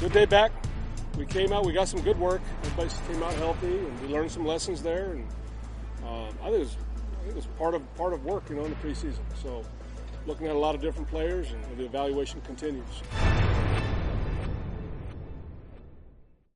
a day back. We came out, we got some good work. Everybody came out healthy, and we learned some lessons there. And I think it was part of work, in the preseason. So looking at a lot of different players, and the evaluation continues.